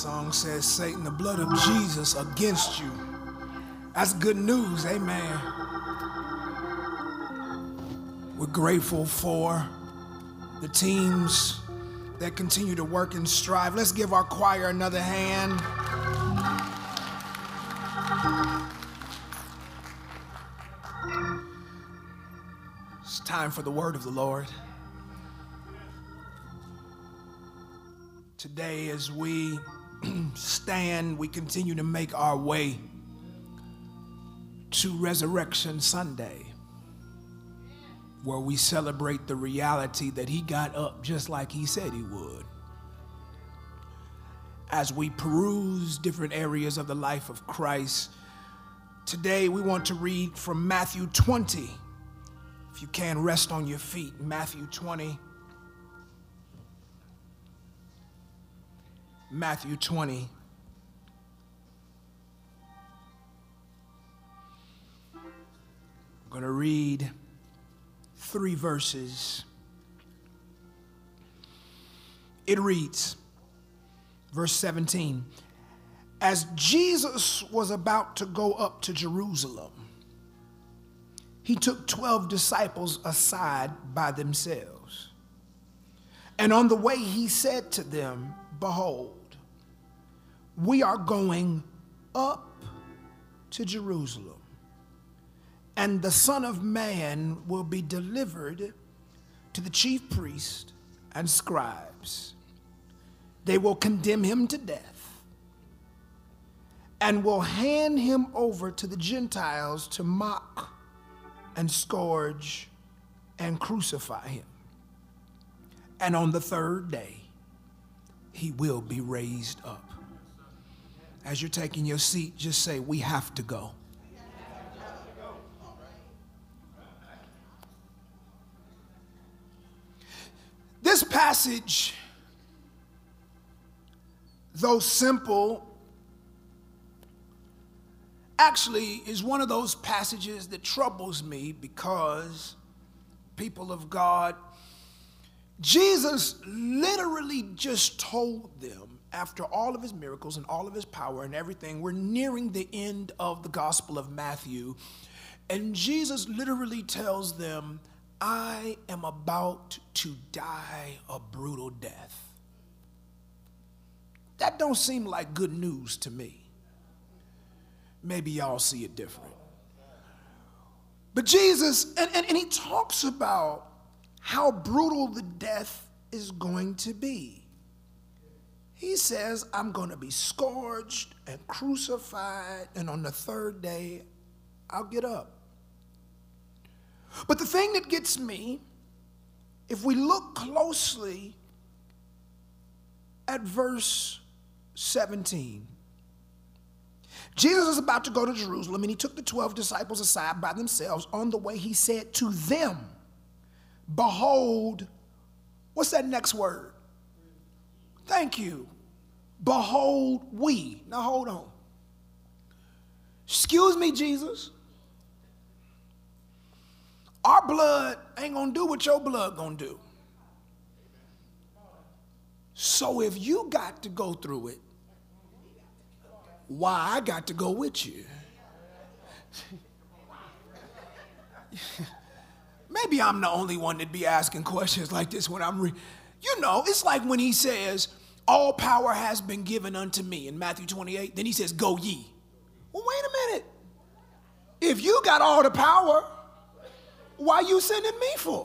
Song says, Satan, the blood of Jesus against you. That's good news, amen. We're grateful for the teams that continue to work and strive. Let's give our choir another hand. It's time for the word of the Lord. Today, as we stand, we continue to make our way to Resurrection Sunday, where we celebrate the reality that he got up just like he said he would. As we peruse different areas of the life of Christ, today we want to read from Matthew 20. If you can, rest on your feet. Matthew 20. Matthew 20. I'm going to read 3 verses. It reads, verse 17, as Jesus was about to go up to Jerusalem, he took 12 disciples aside by themselves. And on the way he said to them, behold, we are going up to Jerusalem, and the Son of Man will be delivered to the chief priests and scribes. They will condemn him to death and will hand him over to the Gentiles to mock and scourge and crucify him. And on the third day, he will be raised up. As you're taking your seat, just say, we have to go. This passage, though simple, actually is one of those passages that troubles me because, people of God, Jesus literally just told them, after all of his miracles and all of his power and everything, we're nearing the end of the Gospel of Matthew, and Jesus literally tells them, I am about to die a brutal death. That don't seem like good news to me. Maybe y'all see it different. But Jesus, and he talks about how brutal the death is going to be. He says, I'm going to be scourged and crucified, and on the third day, I'll get up. But the thing that gets me, if we look closely at verse 17, Jesus is about to go to Jerusalem, and he took the 12 disciples aside by themselves. On the way, he said to them, behold, what's that next word? Thank you. Behold, we. Now hold on. Excuse me, Jesus. Our blood ain't gonna do what your blood gonna do. So if you got to go through it, why I got to go with you? Maybe I'm the only one that be asking questions like this when I'm it's like when he says, all power has been given unto me in Matthew 28. Then he says, go ye. Well, wait a minute. If you got all the power, why are you sending me for?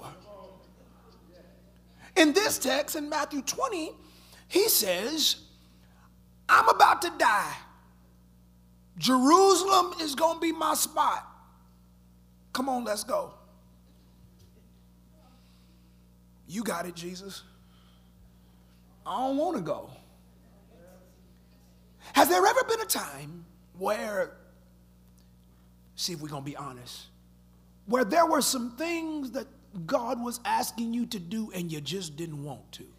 In this text, in Matthew 20, he says, I'm about to die. Jerusalem is going to be my spot. Come on, let's go. You got it, Jesus. I don't want to go. Has there ever been a time where, see if we're going to be honest, where there were some things that God was asking you to do and you just didn't want to?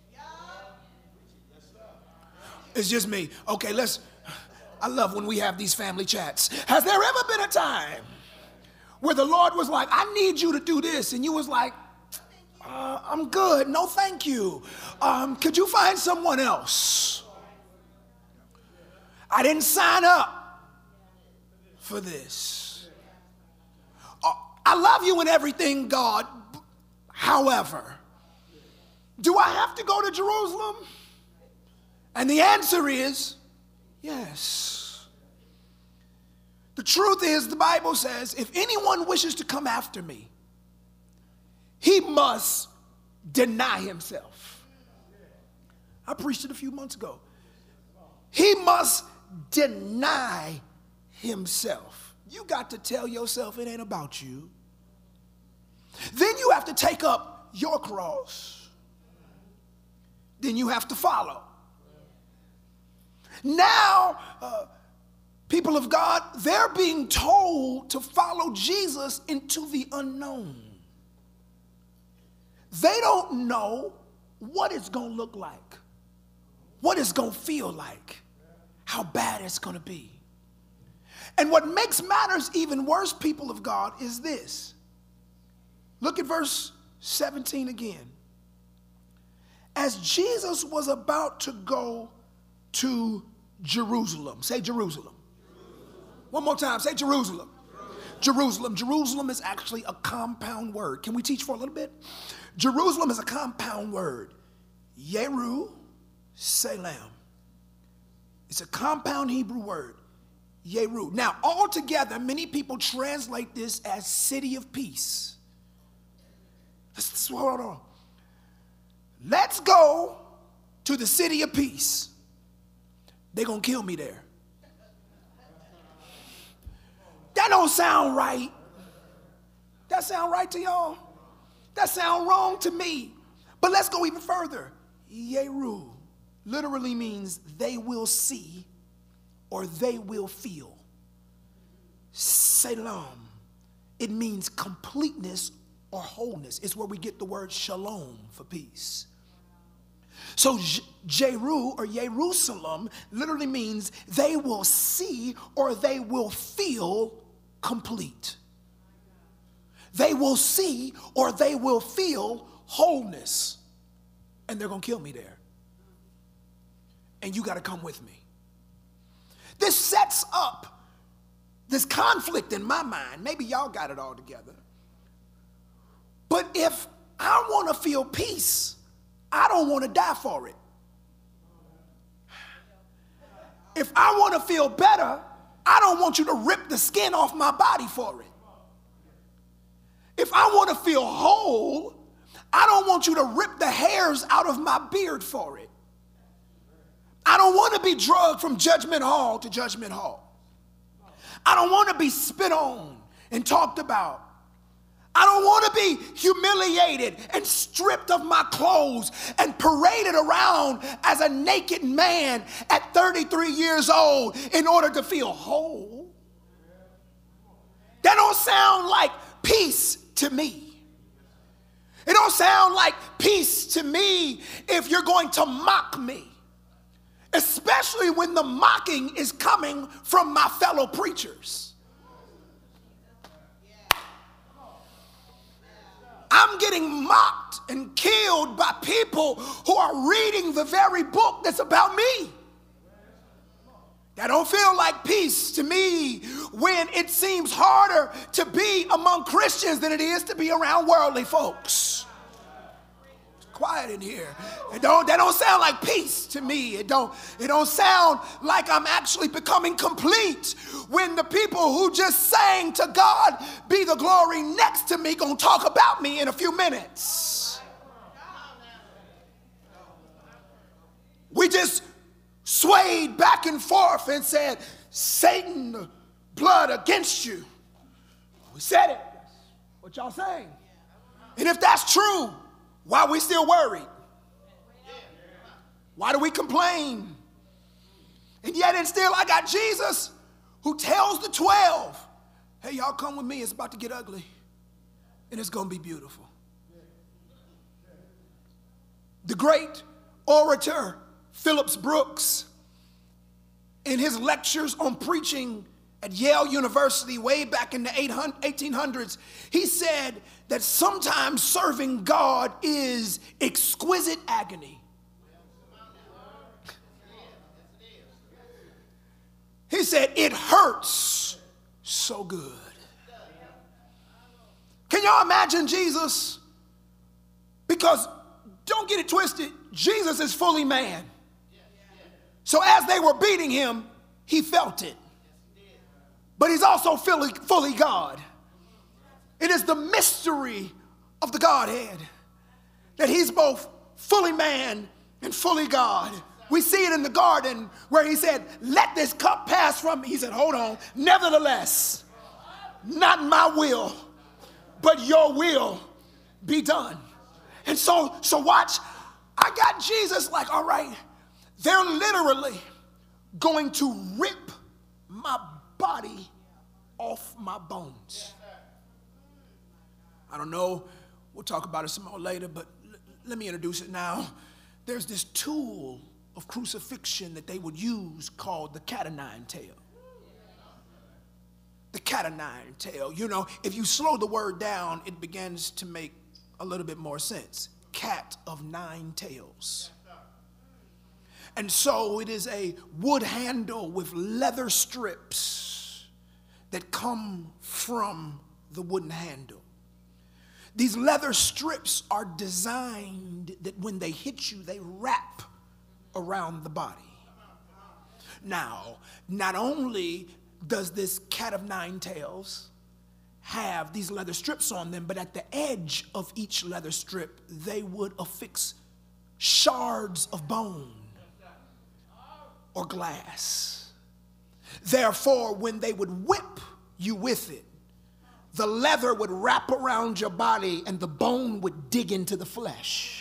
It's just me. Okay, I love when we have these family chats. Has there ever been a time where the Lord was like, I need you to do this, and you was like, I'm good. No, thank you. Could you find someone else? I didn't sign up for this. I love you and everything, God. However, do I have to go to Jerusalem? And the answer is yes. The truth is, the Bible says, if anyone wishes to come after me, he must deny himself. I preached it a few months ago. He must deny himself. You got to tell yourself it ain't about you. Then you have to take up your cross. Then you have to follow. Now, people of God, they're being told to follow Jesus into the unknown. They don't know what it's going to look like, what it's going to feel like, how bad it's going to be. And what makes matters even worse, people of God, is this. Look at verse 17 again. As Jesus was about to go to Jerusalem. Say Jerusalem. One more time. Say Jerusalem. Jerusalem. Jerusalem is actually a compound word. Can we teach for a little bit? Jerusalem is a compound word. Yeru Salem. It's a compound Hebrew word. Yeru. Now, altogether, many people translate this as city of peace. Hold on. Let's go to the city of peace. They're going to kill me there. That don't sound right. That sound right to y'all? That sound wrong to me. But let's go even further. Yeru literally means they will see or they will feel. Salem, it means completeness or wholeness. It's where we get the word shalom for peace. So Jeru or Jerusalem literally means they will see or they will feel complete. They will see or they will feel wholeness. And they're going to kill me there. And you got to come with me. This sets up this conflict in my mind. Maybe y'all got it all together. But if I want to feel peace, I don't want to die for it. If I want to feel better, I don't want you to rip the skin off my body for it. If I want to feel whole, I don't want you to rip the hairs out of my beard for it. I don't want to be drugged from judgment hall to judgment hall. I don't want to be spit on and talked about. I don't want to be humiliated and stripped of my clothes and paraded around as a naked man at 33 years old in order to feel whole. That don't sound like peace to me. It don't sound like peace to me if you're going to mock me, especially when the mocking is coming from my fellow preachers. I'm getting mocked and killed by people who are reading the very book that's about me. That don't feel like peace to me when it seems harder to be among Christians than it is to be around worldly folks. It's quiet in here. That don't sound like peace to me. It don't sound like I'm actually becoming complete when the people who just sang to God be the glory next to me gonna talk about me in a few minutes. We just swayed back and forth and said, Satan, the blood against you. We said it. That's what y'all saying. And if that's true, why are we still worried? Why do we complain? And yet and still I got Jesus who tells the 12, hey, y'all come with me. It's about to get ugly. And it's going to be beautiful. The great orator Phillips Brooks, in his lectures on preaching at Yale University way back in the 1800s, he said that sometimes serving God is exquisite agony. said, it hurts so good. Can y'all imagine Jesus? Because don't get it twisted, Jesus is fully man. So as they were beating him, he felt it. But he's also fully God. It is the mystery of the Godhead that he's both fully man and fully God. We see it in the garden where he said, let this cup pass from me. He said, hold on. Nevertheless, not my will, but your will be done. And so watch, I got Jesus like, all right, they're literally going to rip my body off my bones. I don't know, we'll talk about it some more later, but let me introduce it now. There's this tool of crucifixion that they would use called the cat o' nine tail. The cat o' nine tail. You know, if you slow the word down, it begins to make a little bit more sense. Cat of nine tails. And so it is a wood handle with leather strips that come from the wooden handle. These leather strips are designed that when they hit you, they wrap around the body. Now, not only does this cat of nine tails have these leather strips on them, but at the edge of each leather strip, they would affix shards of bone or glass. Therefore, when they would whip you with it, the leather would wrap around your body and the bone would dig into the flesh.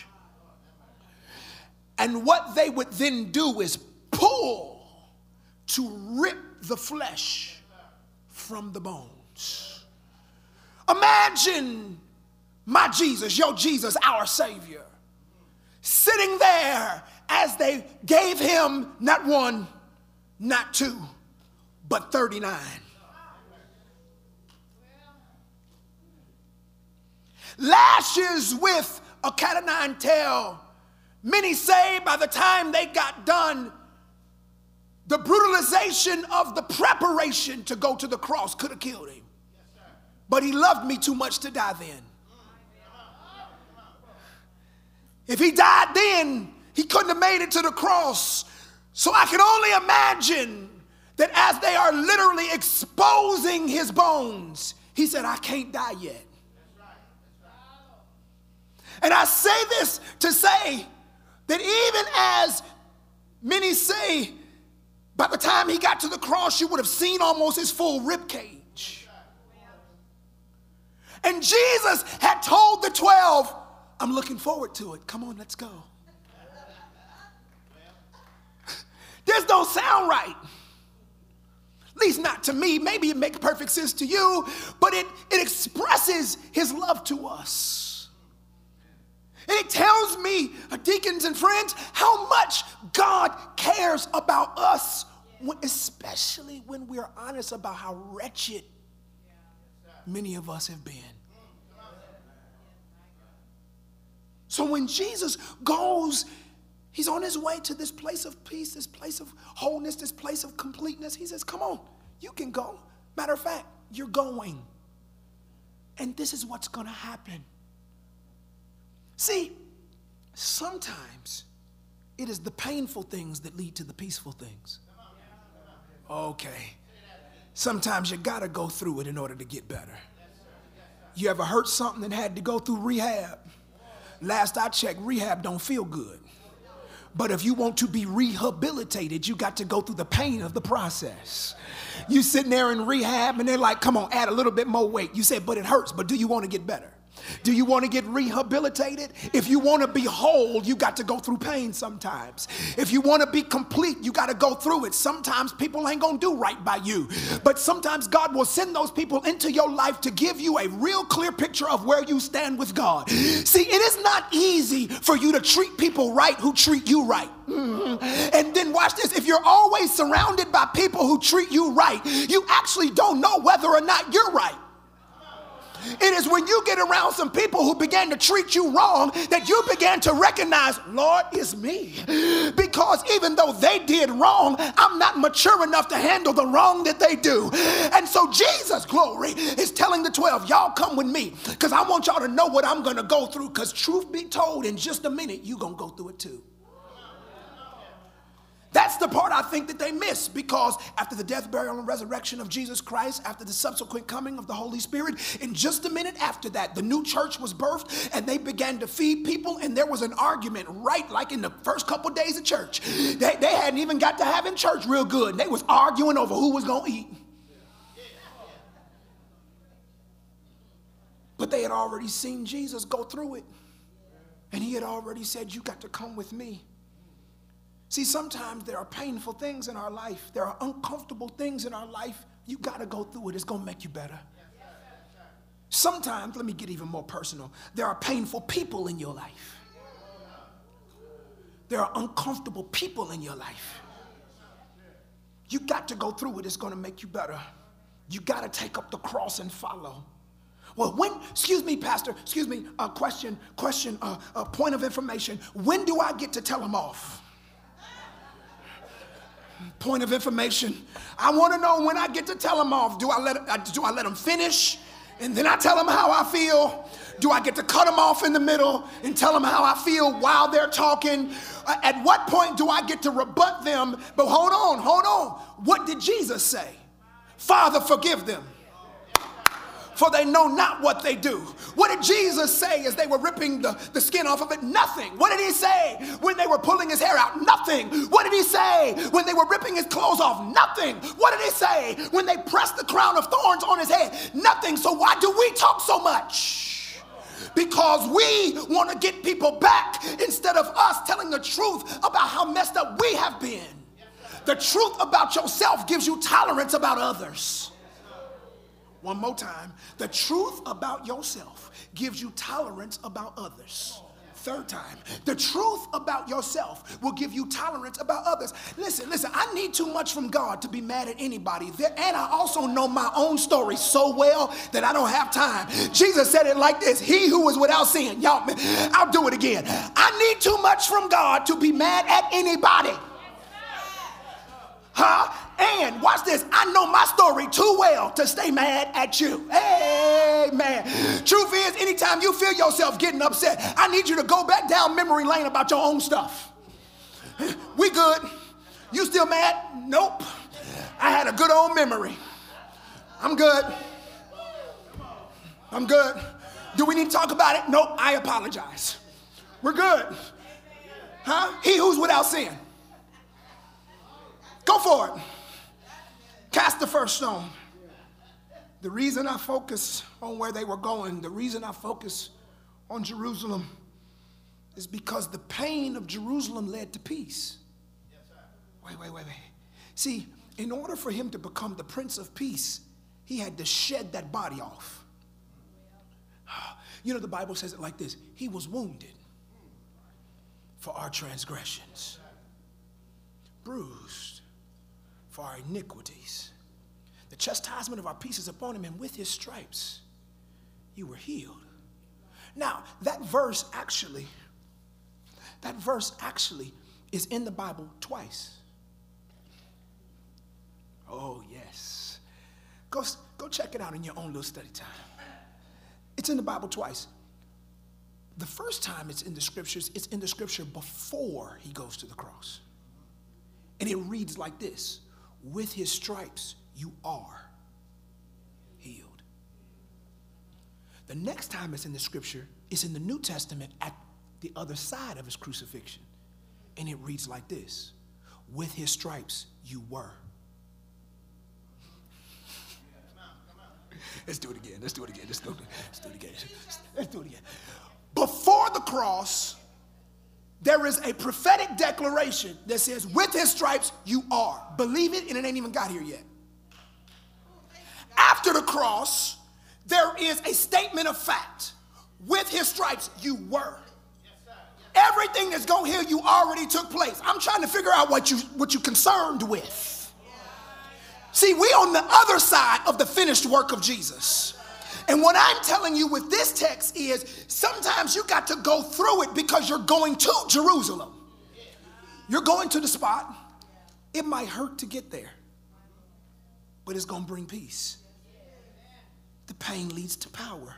And what they would then do is pull to rip the flesh from the bones. Imagine my Jesus, your Jesus, our Savior, sitting there as they gave him not one, not two, but 39. Lashes with a cat o' nine tail. Many say by the time they got done, the brutalization of the preparation to go to the cross could have killed him. But he loved me too much to die then. If he died then, he couldn't have made it to the cross. So I can only imagine that as they are literally exposing his bones, he said, I can't die yet. And I say this to say that even as many say, by the time he got to the cross, you would have seen almost his full rib cage. And Jesus had told the 12, I'm looking forward to it. Come on, let's go. This don't sound right. At least not to me. Maybe it makes perfect sense to you, but it expresses his love to us. And it tells me, deacons and friends, how much God cares about us, especially when we're honest about how wretched many of us have been. So when Jesus goes, he's on his way to this place of peace, this place of wholeness, this place of completeness. He says, come on, you can go. Matter of fact, you're going. And this is what's going to happen. See, sometimes it is the painful things that lead to the peaceful things. Okay. Sometimes you got to go through it in order to get better. You ever hurt something and had to go through rehab? Last I checked, rehab don't feel good. But if you want to be rehabilitated, you got to go through the pain of the process. You sitting there in rehab and they're like, come on, add a little bit more weight. You say, but it hurts, but do you want to get better? Do you want to get rehabilitated? If you want to be whole, you got to go through pain sometimes. If you want to be complete, you got to go through it. Sometimes people ain't going to do right by you. But sometimes God will send those people into your life to give you a real clear picture of where you stand with God. See, it is not easy for you to treat people right who treat you right. And then watch this. If you're always surrounded by people who treat you right, you actually don't know whether or not you're right. It is when you get around some people who began to treat you wrong that you began to recognize, Lord, it's me. Because even though they did wrong, I'm not mature enough to handle the wrong that they do. And so Jesus, glory, is telling the 12, y'all come with me because I want y'all to know what I'm going to go through, because truth be told, in just a minute, you're going to go through it too. That's the part I think that they miss, because after the death, burial, and resurrection of Jesus Christ, after the subsequent coming of the Holy Spirit, in just a minute after that, the new church was birthed and they began to feed people, and there was an argument right like in the first couple days of church. They hadn't even got to having church real good, and they was arguing over who was going to eat. But they had already seen Jesus go through it, and he had already said, you got to come with me. See, sometimes there are painful things in our life. There are uncomfortable things in our life. You got to go through it. It's going to make you better. Sometimes, let me get even more personal, there are painful people in your life. There are uncomfortable people in your life. You got to go through it. It's going to make you better. You got to take up the cross and follow. Well, when, excuse me, Pastor, excuse me, question, point of information. When do I get to tell them off? Point of information. I want to know when I get to tell them off. Do I let them finish and then I tell them how I feel? Do I get to cut them off in the middle and tell them how I feel while they're talking? At what point do I get to rebut them? But hold on. What did Jesus say? Father, forgive them, for they know not what they do. What did Jesus say as they were ripping the skin off of it? Nothing. What did he say when they were pulling his hair out? Nothing. What did he say when they were ripping his clothes off? Nothing. What did he say when they pressed the crown of thorns on his head? Nothing. So why do we talk so much? Because we want to get people back instead of us telling the truth about how messed up we have been. The truth about yourself gives you tolerance about others. One more time. The truth about yourself gives you tolerance about others. Third time. The truth about yourself will give you tolerance about others. Listen, I need too much from God to be mad at anybody. And I also know my own story so well that I don't have time. Jesus said it like this. He who is without sin. Y'all, I'll do it again. I need too much from God to be mad at anybody. And watch this, I know my story too well to stay mad at you. Amen. Truth is, anytime you feel yourself getting upset, I need you to go back down memory lane about your own stuff. We good? You still mad? Nope. I had a good old memory. I'm good. Do we need to talk about it? Nope, I apologize. We're good. He who's without sin. Go for it. Cast the first stone. The reason I focus on where they were going, the reason I focus on Jerusalem is because the pain of Jerusalem led to peace. Wait. See, in order for him to become the Prince of Peace, he had to shed that body off. You know, the Bible says it like this. He was wounded for our transgressions, bruised for our iniquities. The chastisement of our peace is upon him, and with his stripes you were healed. Now, that verse actually is in the Bible twice. Oh, yes. Go check it out in your own little study time. It's in the Bible twice. The first time it's in the scriptures, it's in the scripture before he goes to the cross. And it reads like this. With his stripes, you are healed. The next time it's in the scripture, it's in the New Testament at the other side of his crucifixion. And it reads like this. With his stripes, you were. Let's do it again. Before the cross, there is a prophetic declaration that says, with his stripes, you are. Believe it, and it ain't even got here yet. After the cross, there is a statement of fact. With his stripes, you were. Everything that's going here, you already took place. I'm trying to figure out what you concerned with. See, we on the other side of the finished work of Jesus. And what I'm telling you with this text is sometimes you got to go through it because you're going to Jerusalem. You're going to the spot. It might hurt to get there, but it's going to bring peace. The pain leads to power.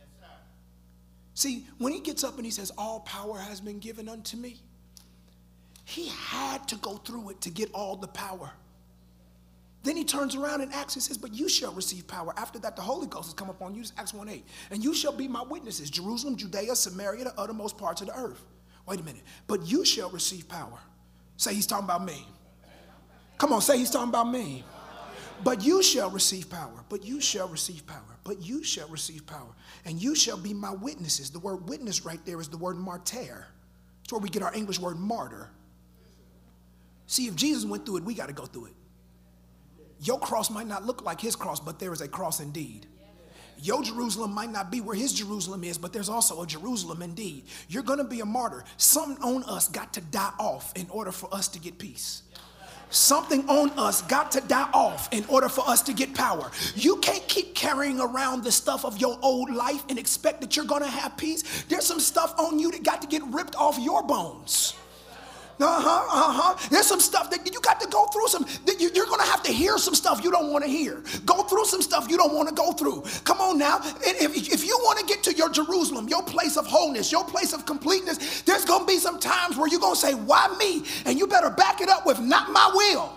See, when he gets up and he says, all power has been given unto me, he had to go through it to get all the power. Then he turns around and acts and says, but you shall receive power. After that, the Holy Ghost has come upon you, Acts 1:8. And you shall be my witnesses, Jerusalem, Judea, Samaria, the uttermost parts of the earth. Wait a minute. But you shall receive power. Say he's talking about me. Come on, say he's talking about me. But you shall receive power. But you shall receive power. But you shall receive power. And you shall be my witnesses. The word witness right there is the word martyr. It's where we get our English word martyr. See, if Jesus went through it, we got to go through it. Your cross might not look like his cross, but there is a cross indeed. Your Jerusalem might not be where his Jerusalem is, but there's also a Jerusalem indeed. You're going to be a martyr. Something on us got to die off in order for us to get peace. Something on us got to die off in order for us to get power. You can't keep carrying around the stuff of your old life and expect that you're going to have peace. There's some stuff on you that got to get ripped off your bones. There's some stuff that you got to go through. You're going to have to hear some stuff you don't want to hear. Go through some stuff you don't want to go through. Come on now. If you want to get to your Jerusalem, your place of wholeness, your place of completeness, there's going to be some times where you're going to say, why me? And you better back it up with not my will.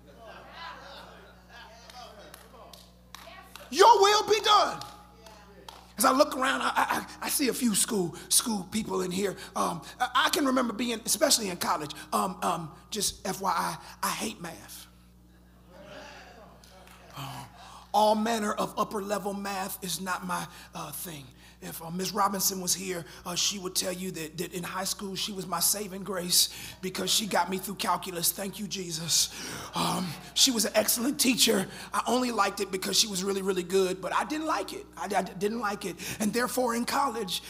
Your will be done. As I look around, I see a few school people in here. I can remember being, especially in college, just FYI, I hate math. All manner of upper level math is not my thing. If Ms. Robinson was here, she would tell you that in high school, she was my saving grace because she got me through calculus. Thank you, Jesus. She was an excellent teacher. I only liked it because she was really, really good, but I didn't like it. I didn't like it. And therefore in college,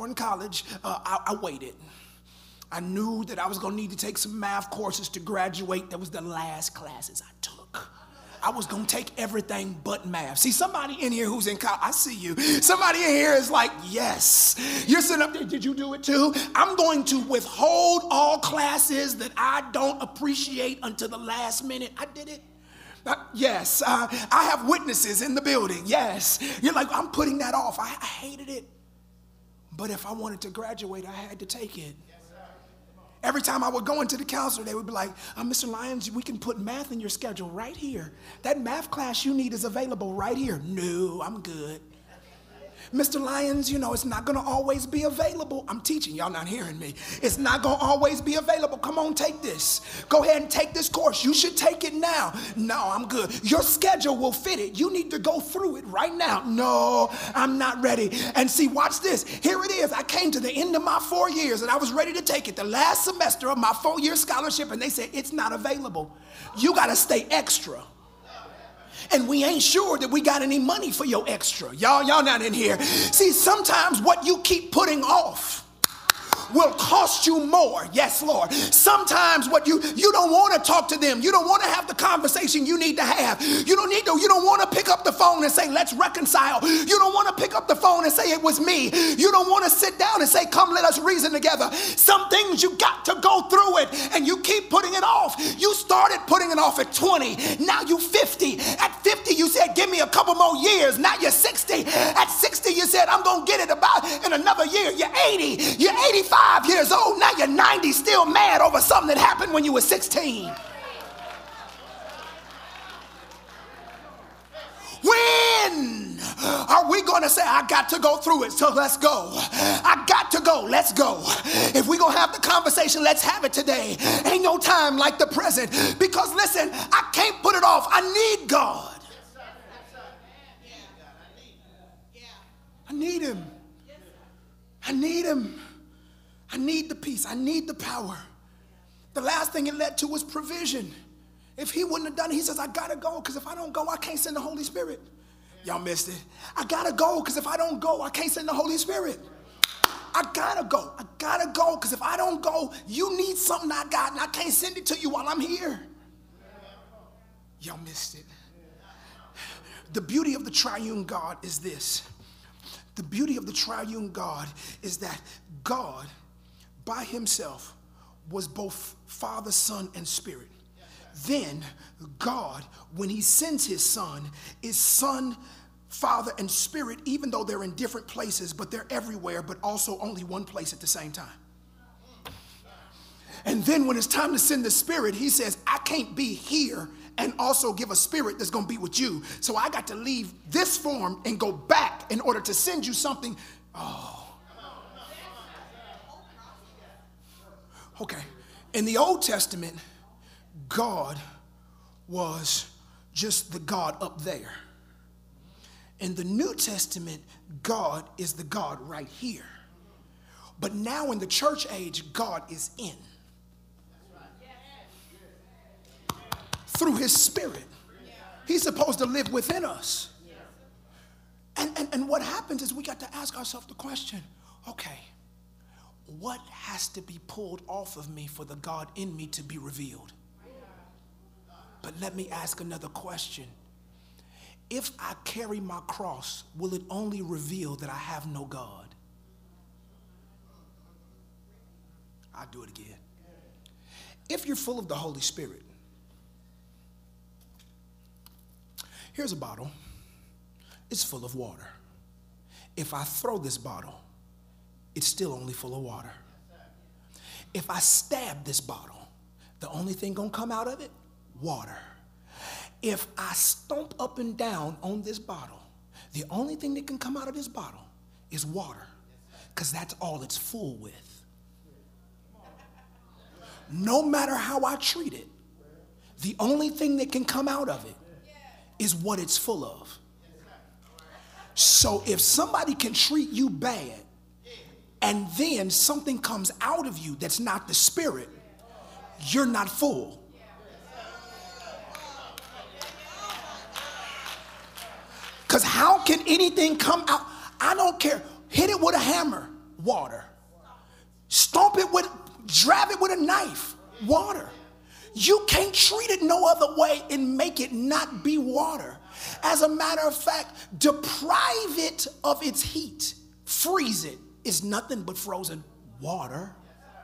I waited. I knew that I was going to need to take some math courses to graduate. That was the last classes I took. I was going to take everything but math. See, somebody in here who's in college, I see you. Somebody in here is like, yes. You're sitting up there, did you do it too? I'm going to withhold all classes that I don't appreciate until the last minute. I did it. Yes, I have witnesses in the building. Yes. You're like, I'm putting that off. I hated it. But if I wanted to graduate, I had to take it. Every time I would go into the counselor, they would be like, Mr. Lyons, we can put math in your schedule right here. That math class you need is available right here. No, I'm good. Mr. Lyons, it's not going to always be available. I'm teaching. Y'all not hearing me. It's not going to always be available. Come on, take this. Go ahead and take this course. You should take it now. No, I'm good. Your schedule will fit it. You need to go through it right now. No, I'm not ready. And see, watch this. Here it is. I came to the end of my 4 years, and I was ready to take it the last semester of my 4-year scholarship, and they said, it's not available. You got to stay extra. And we ain't sure that we got any money for your extra. Y'all not in here. See, sometimes what you keep putting off will cost you more. Yes, Lord. Sometimes what you don't want to talk to them. You don't want to have the conversation you need to have. You don't want to pick up the phone and say, let's reconcile. You don't want to pick up the phone and say it was me. You don't want to sit down and say, come, let us reason together. Some things you got to go through it, and you keep putting it off. You started putting it off at 20. Now you 50. At 50, you said, give me a couple more years. Now you're 60. At 60, you said, I'm going to get it about in another year. You're 80. You're 85 years old. Now you're 90, still mad over something that happened when you were 16. When are we going to say, I got to go through it, so let's go. I got to go, let's go. If we're going to have the conversation, let's have it today. Ain't no time like the present. Because listen, I can't put it off. I need God. I need him. I need him. I need the peace. I need the power. The last thing it led to was provision. If he wouldn't have done it, he says, I got to go, because if I don't go, I can't send the Holy Spirit. Y'all missed it. I got to go, because if I don't go, I can't send the Holy Spirit. I got to go. I got to go, because if I don't go, you need something I got, and I can't send it to you while I'm here. Y'all missed it. The beauty of the triune God is this. The beauty of the triune God is that God, by himself, was both Father, Son, and Spirit. Then God, when he sends his Son, is Son, Father, and Spirit, even though they're in different places, but they're everywhere, but also only one place at the same time. And then when it's time to send the Spirit, he says, I can't be here and also give a spirit that's going to be with you. So I got to leave this form and go back in order to send you something. Oh. Okay. In the Old Testament, God was just the God up there. In the New Testament, God is the God right here. But now in the church age, God is in. Through his Spirit. He's supposed to live within us. And what happens is we got to ask ourselves the question, okay, what has to be pulled off of me for the God in me to be revealed? But let me ask another question. If I carry my cross, will it only reveal that I have no God? I'll do it again. If you're full of the Holy Spirit, here's a bottle. It's full of water. If I throw this bottle, it's still only full of water. If I stab this bottle, the only thing gonna come out of it, water. If I stomp up and down on this bottle, the only thing that can come out of this bottle is water, because that's all it's full with. No matter how I treat it, the only thing that can come out of it is what it's full of. So if somebody can treat you bad and then something comes out of you that's not the Spirit, you're not full. Because how can anything come out? I don't care. Hit it with a hammer, water. Stomp it with, drive it with a knife, water. You can't treat it no other way and make it not be water. As a matter of fact, deprive it of its heat, freeze it, is nothing but frozen water.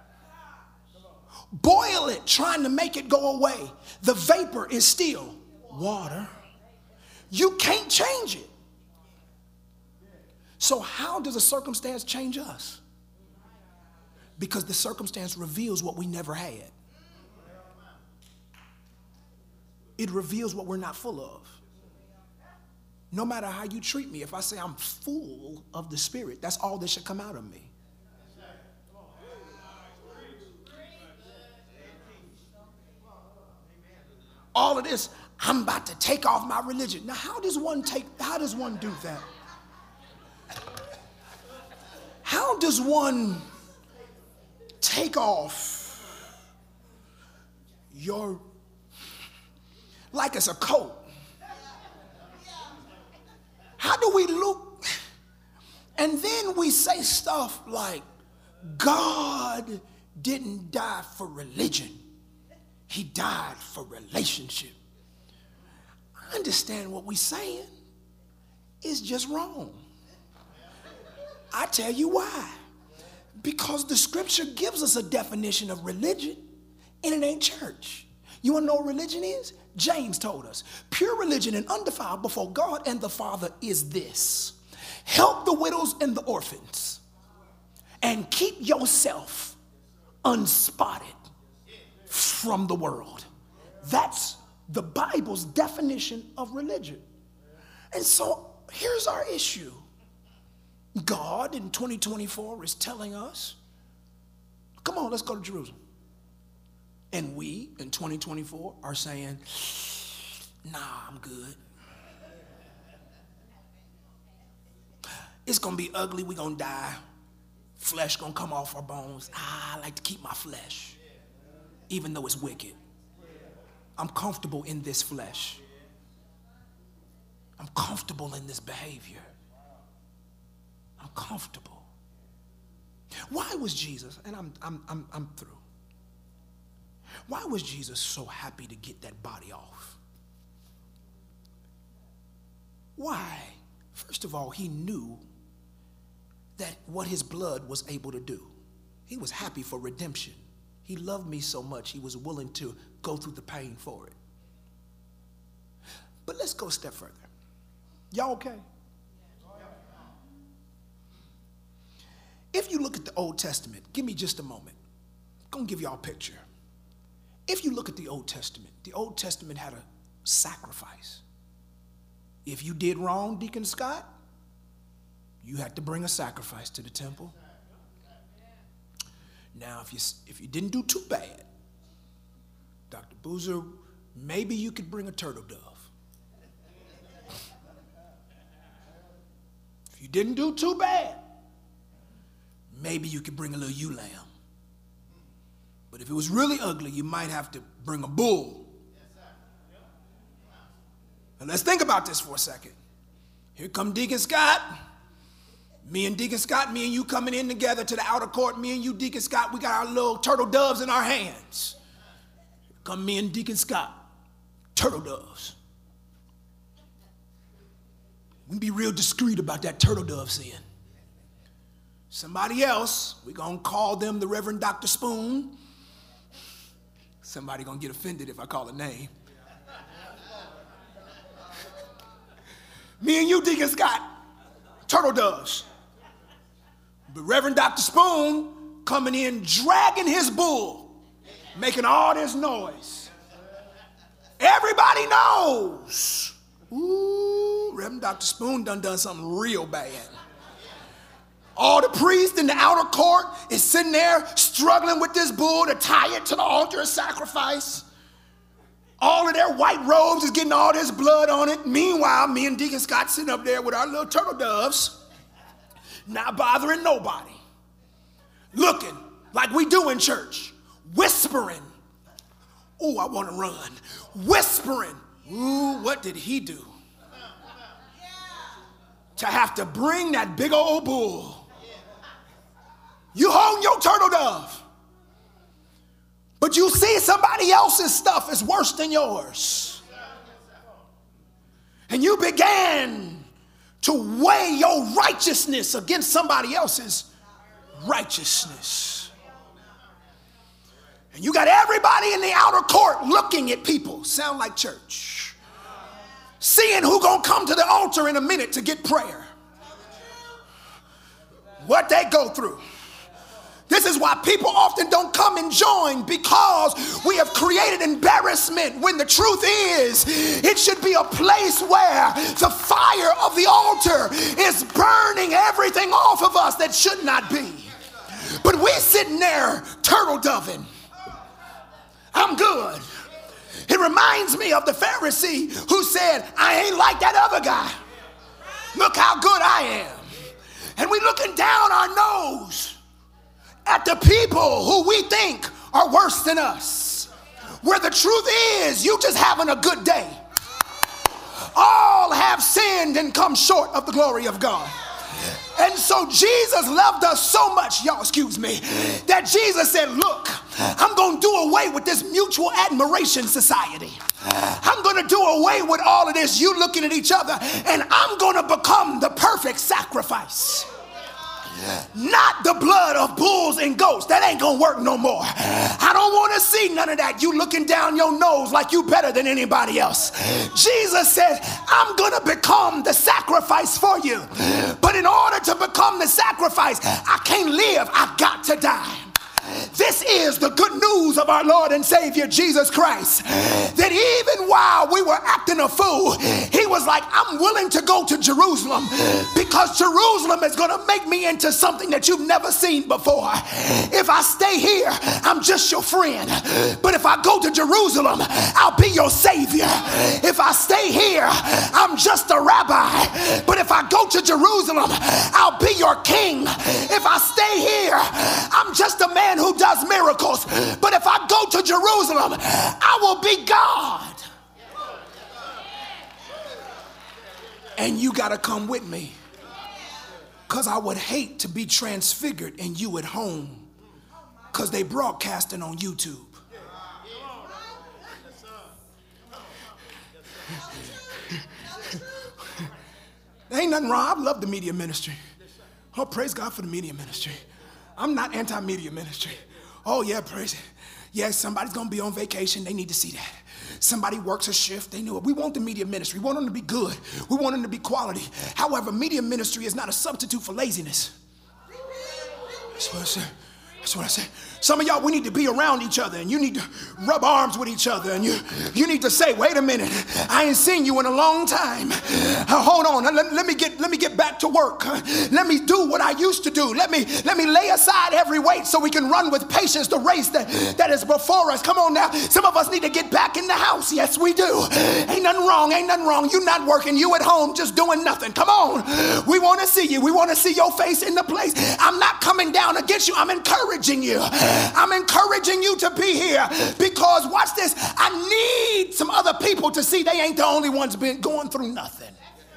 Boil it, trying to make it go away. The vapor is still water. You can't change it. So how does a circumstance change us? Because the circumstance reveals what we never had. It reveals what we're not full of. No matter how you treat me, if I say I'm full of the Spirit, that's all that should come out of me. All of this, I'm about to take off my religion. Now, how does one do that? How does one take off your, like it's a coat? How do we look? And then we say stuff like, God didn't die for religion. He died for relationship. I understand what we're saying. It's just wrong. I tell you why. Because the scripture gives us a definition of religion, and it ain't church. You want to know what religion is? James told us, pure religion and undefiled before God and the Father is this: help the widows and the orphans and keep yourself unspotted from the world. That's the Bible's definition of religion. And so here's our issue. God in 2024 is telling us, come on, let's go to Jerusalem. And we in 2024 are saying, nah, I'm good. It's going to be ugly. We're going to die. Flesh going to come off our bones. I like to keep my flesh, even though it's wicked. I'm comfortable in this flesh. I'm comfortable in this behavior. I'm comfortable. Why was Jesus, and I'm through. Why was Jesus so happy to get that body off? Why? First of all, he knew that what his blood was able to do. He was happy for redemption. He loved me so much, he was willing to go through the pain for it. But let's go a step further. Y'all okay? If you look at the Old Testament, give me just a moment. I'm going to give y'all a picture. If you look at the Old Testament had a sacrifice. If you did wrong, Deacon Scott, you had to bring a sacrifice to the temple. Now, if you didn't do too bad, Dr. Boozer, maybe you could bring a turtle dove. If you didn't do too bad, maybe you could bring a little ewe lamb. But if it was really ugly, you might have to bring a bull. Now let's think about this for a second. Here come Deacon Scott. Me and you coming in together to the outer court. Me and you, Deacon Scott, we got our little turtle doves in our hands. Here come me and Deacon Scott, turtle doves. We be real discreet about that turtle dove sin. Somebody else, we're going to call them the Reverend Dr. Spoon. Somebody going to get offended if I call a name. Me and you, Deacon Scott, turtle doves. But Reverend Dr. Spoon coming in, dragging his bull, making all this noise. Everybody knows. Ooh, Reverend Dr. Spoon done something real bad. All the priests in the outer court is sitting there struggling with this bull to tie it to the altar of sacrifice. All of their white robes is getting all this blood on it. Meanwhile, me and Deacon Scott sitting up there with our little turtle doves, not bothering nobody. Looking like we do in church, whispering. Ooh, I want to run. Whispering. Ooh, what did he do? To have to bring that big old bull. You hold your turtle dove, but you see somebody else's stuff is worse than yours. And you began to weigh your righteousness against somebody else's righteousness. And you got everybody in the outer court looking at people, sound like church, seeing who gonna come to the altar in a minute to get prayer. What they go through. This is why people often don't come and join, because we have created embarrassment, when the truth is it should be a place where the fire of the altar is burning everything off of us that should not be. But we sitting there turtle doving. I'm good. It reminds me of the Pharisee who said, I ain't like that other guy. Look how good I am. And we looking down our nose at the people who we think are worse than us. Where the truth is, you just having a good day. All have sinned and come short of the glory of God. And so Jesus loved us so much, y'all excuse me, that Jesus said, look, I'm going to do away with this mutual admiration society. I'm going to do away with all of this, you looking at each other, and I'm going to become the perfect sacrifice. Not the blood of bulls and goats. That ain't gonna work no more. I don't want to see none of that. You looking down your nose like you better than anybody else. Jesus said, I'm gonna become the sacrifice for you. But in order to become the sacrifice, I can't live. I got to die. This is the good news of our Lord and Savior Jesus Christ, that even while we were acting a fool, he was like, I'm willing to go to Jerusalem, because Jerusalem is going to make me into something that you've never seen before. If I stay here, I'm just your friend, but if I go to Jerusalem, I'll be your Savior. If I stay here, I'm just a rabbi, but if I go to Jerusalem, I'll be your king. If I stay here, I'm just a man who does miracles, but if I go to Jerusalem, I will be God. And you got to come with me, because I would hate to be transfigured and you at home, because they broadcasting on YouTube. There ain't nothing wrong. I love the media ministry. Oh, praise God for the media ministry. I'm not anti-media ministry. Oh, yeah, praise it. Yes, somebody's going to be on vacation. They need to see that. Somebody works a shift. They know it. We want the media ministry. We want them to be good. We want them to be quality. However, media ministry is not a substitute for laziness. That's what I said. That's what I said. Some of y'all, we need to be around each other, and you need to rub arms with each other, and you need to say, wait a minute, I ain't seen you in a long time. Hold on, let me get back to work. Let me do what I used to do. Let me lay aside every weight so we can run with patience the race that is before us. Come on now. Some of us need to get back in the house. Yes, we do. Ain't nothing wrong. Ain't nothing wrong. You not working. You at home just doing nothing. Come on. We want to see you. We want to see your face in the place. I'm not coming down against you. I'm encouraging you. I'm encouraging you to be here because, watch this, I need some other people to see they ain't the only ones been going through nothing.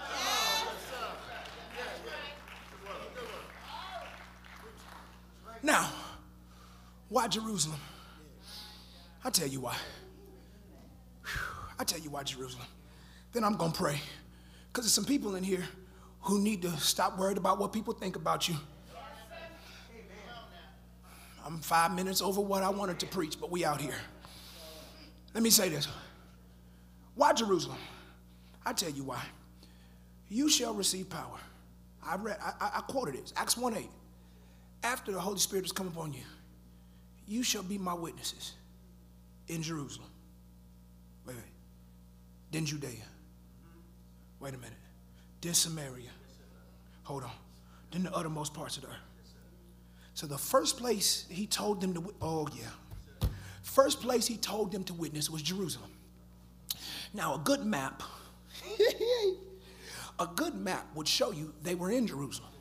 Now, why Jerusalem? I'll tell you why. I'll tell you why Jerusalem. Then I'm going to pray because there's some people in here who need to stop worried about what people think about you. I'm 5 minutes over what I wanted to preach, but we out here. Let me say this. Why Jerusalem? I tell you why. You shall receive power. I quoted it. Acts 1:8. After the Holy Spirit has come upon you, you shall be my witnesses in Jerusalem. Wait. Then Judea. Wait a minute. Then Samaria. Hold on. Then the uttermost parts of the earth. So the first place he told them to, first place he told them to witness was Jerusalem. Now a good map would show you they were in Jerusalem.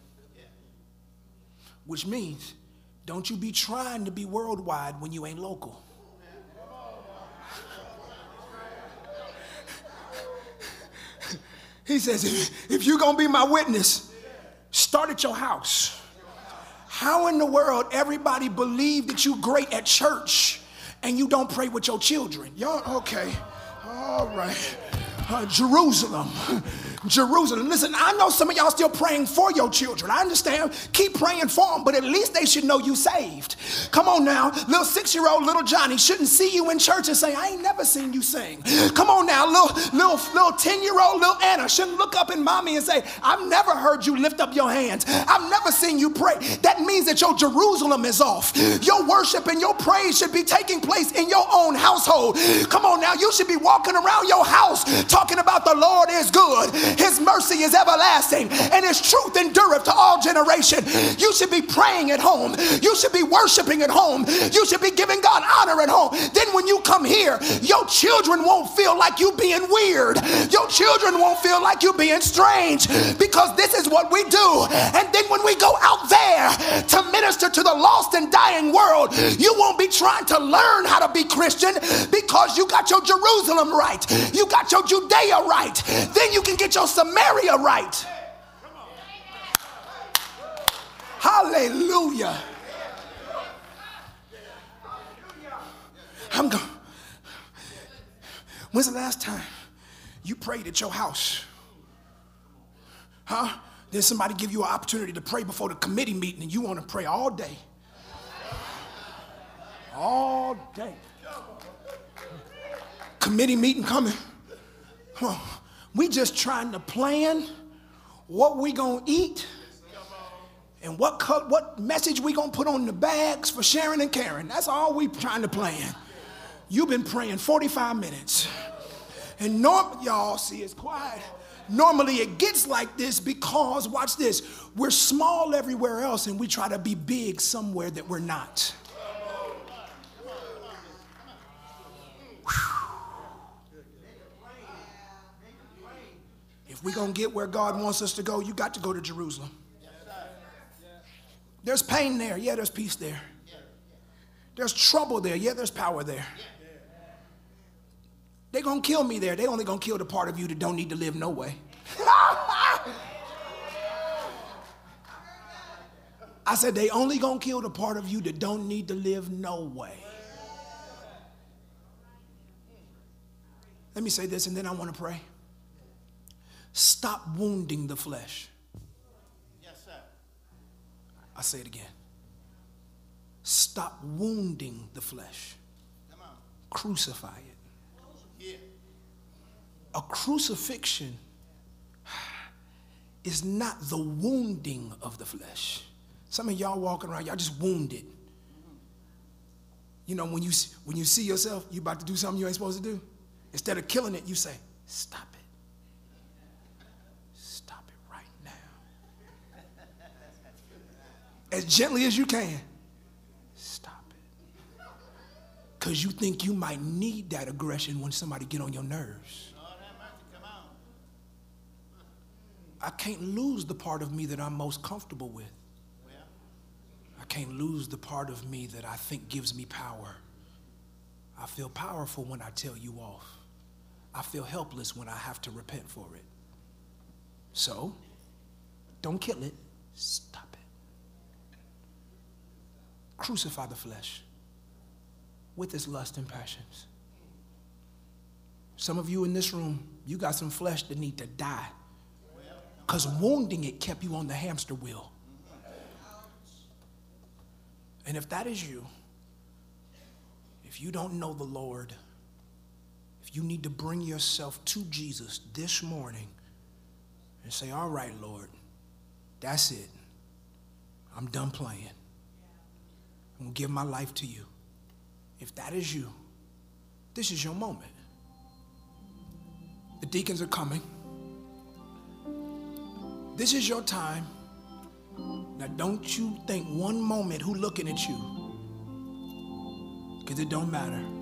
Which means, don't you be trying to be worldwide when you ain't local. He says, if you're going to be my witness, start at your house. How in the world everybody believe that you great at church and you don't pray with your children? Y'all, okay. All right. Jerusalem. Listen, I know some of y'all still praying for your children. I understand. Keep praying for them, but at least they should know you saved. Come on now. Little 6-year-old little Johnny shouldn't see you in church and say, I ain't never seen you sing. Come on now. Little 10-year-old little Anna shouldn't look up at mommy and say, I've never heard you lift up your hands. I've never seen you pray. That means that your Jerusalem is off. Your worship and your praise should be taking place in your own household. Come on now. You should be walking around your house talking about the Lord is good. His mercy is everlasting, and his truth endureth to all generation. You should be praying at home. You should be worshiping at home. You should be giving God honor at home. Then when you come here, your children won't feel like you being weird. Your children won't feel like you being strange, because this is what we do. And then when we go out there to minister to the lost and dying world, you won't be trying to learn how to be Christian, because you got your Jerusalem right. You got your Judea right. Then you can get your Samaria right. Hallelujah. I'm going. When's the last time you prayed at your house? Huh? Then somebody give you an opportunity to pray before the committee meeting and you want to pray all day. All day. Committee meeting coming. Huh. We just trying to plan what we gonna eat and what message we gonna put on the bags for Sharon and Karen. That's all we trying to plan. You've been praying 45 minutes. And y'all see it's quiet. Normally it gets like this because, watch this, we're small everywhere else and we try to be big somewhere that we're not. If we're going to get where God wants us to go, you got to go to Jerusalem. There's pain there. Yeah, there's peace there. There's trouble there. Yeah, there's power there. They're going to kill me there. They're only going to kill the part of you that don't need to live no way. I said they only going to kill the part of you that don't need to live no way. Let me say this and then I want to pray. Stop wounding the flesh. Yes, sir. I say it again. Stop wounding the flesh. Come on. Crucify it. Yeah. A crucifixion is not the wounding of the flesh. Some of y'all walking around, y'all just wounded. You know, when you see yourself, you about to do something you ain't supposed to do, instead of killing it, you say, stop it. Stop it right now. As gently as you can. Stop it. Because you think you might need that aggression when somebody get on your nerves. Lord have mercy. Come on. I can't lose the part of me that I'm most comfortable with. Well, I can't lose the part of me that I think gives me power. I feel powerful when I tell you off. I feel helpless when I have to repent for it. So, don't kill it. Stop it. Crucify the flesh with its lust and passions. Some of you in this room, you got some flesh that need to die because wounding it kept you on the hamster wheel. And if that is you, if you don't know the Lord, if you need to bring yourself to Jesus this morning and say, all right, Lord, that's it. I'm done playing. I'm going to give my life to you. If that is you, this is your moment. The deacons are coming. This is your time. Now, don't you think one moment who looking at you, because it don't matter.